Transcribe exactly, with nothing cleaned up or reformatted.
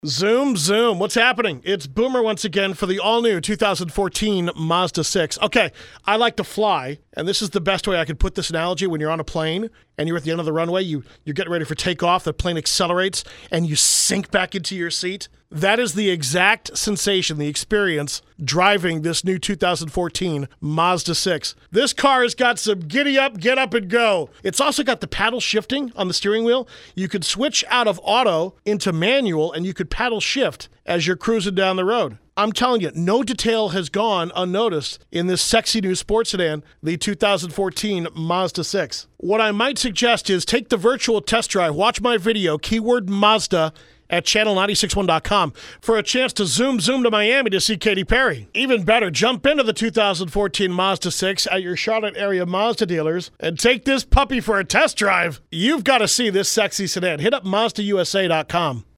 Zoom, zoom. What's happening? It's Boomer once again for the all-new two thousand fourteen Mazda six. Okay, I like to fly, and this is the best way I could put this analogy. When you're on a plane and you're at the end of the runway, you, you're getting ready for takeoff, the plane accelerates, and you sink back into your seat. That is the exact sensation, the experience, driving this new two thousand fourteen Mazda six. This car has got some giddy up, get up, and go. It's also got the paddle shifting on the steering wheel. You could switch out of auto into manual, and you could paddle shift as you're cruising down the road. I'm telling you, no detail has gone unnoticed in this sexy new sports sedan, the two thousand fourteen Mazda six. What I might suggest is take the virtual test drive, watch my video, keyword Mazda, at channel nine six one dot com for a chance to zoom zoom to Miami to see Katy Perry. Even better, jump into the two thousand fourteen Mazda six at your Charlotte area Mazda dealers and take this puppy for a test drive. You've got to see this sexy sedan. Hit up Mazda U S A dot com.